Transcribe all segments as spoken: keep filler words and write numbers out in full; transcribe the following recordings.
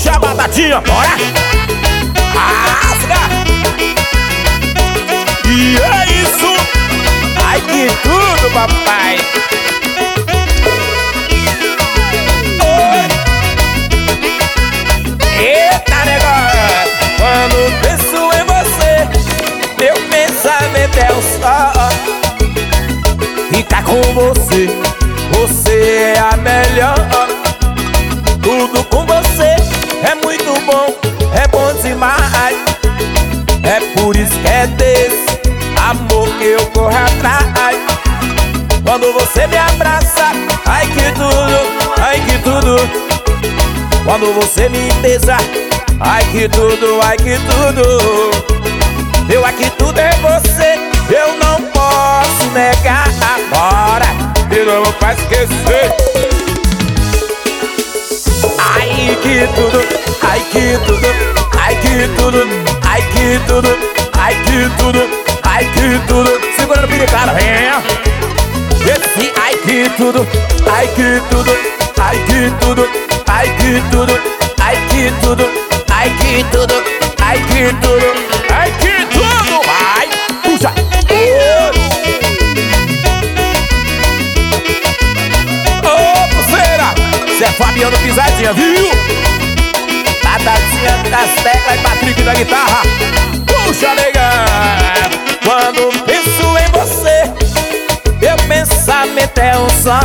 Puxa a batatinha, bora! Rasga! E é isso! Ai que tudo, papai! Oi! Eita, negócio! Quando penso em você, meu pensamento é um só. Ficar com você, você é a melhor. Tudo com você é muito bom, é bom demais. É por isso que é desse amor que eu corro atrás. Quando você me abraça, ai que tudo, ai que tudo. Quando você me beija, ai que tudo, ai que tudo. Eu aqui tudo é você, eu não posso negar. Bora, de novo pra esquecer. Ai que tudo, ai que tudo, ai que tudo, ai que tudo, ai que tudo, ai que tudo. Segurando o piricara, vem. Esse ai que tudo, ai que tudo, ai que tudo, ai que tudo, ai que tudo, ai que tudo, ai que tudo, ai que tudo. Vai, puxa. Ô, pulseira, cê é Fabiano Pisadinha, viu? Batatinha das teclas e Patrick da guitarra. Puxa, legal. Quando penso em você, meu pensamento é um só.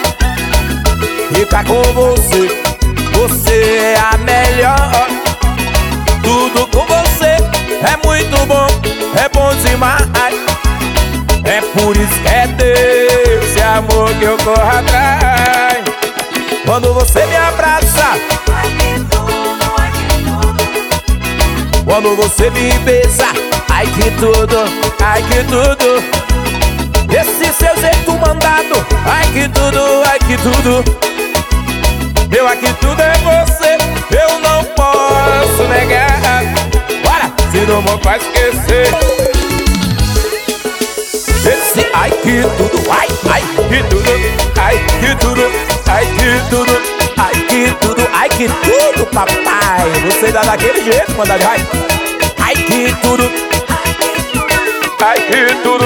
Ficar com você, você é a melhor. Tudo com você é muito bom, é bom demais. É por isso que é desse amor que eu corro atrás. Quando você me abraça, ai que tudo, ai que tudo. Quando você me beija, ai que tudo, ai que tudo. Esse seu jeito mandado, ai que tudo, ai que tudo. Eu aqui tudo é você, eu não posso negar. Bora, se não vou pra esquecer. Esse ai que tudo, ai, ai que tudo, ai que tudo, ai que tudo, ai que tudo, ai que tudo, papai. Você dá daquele jeito, manda vai. Ai que tudo, ai que tudo,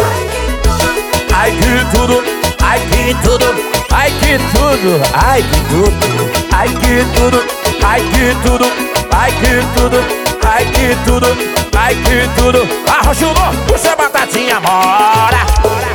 ai que tudo, ai que tudo, ai que tudo, ai que tudo, ai que tudo, ai que tudo, ai que tudo, ai que tudo, ai que tudo. Arrocha o nó, puxa a batatinha, bora!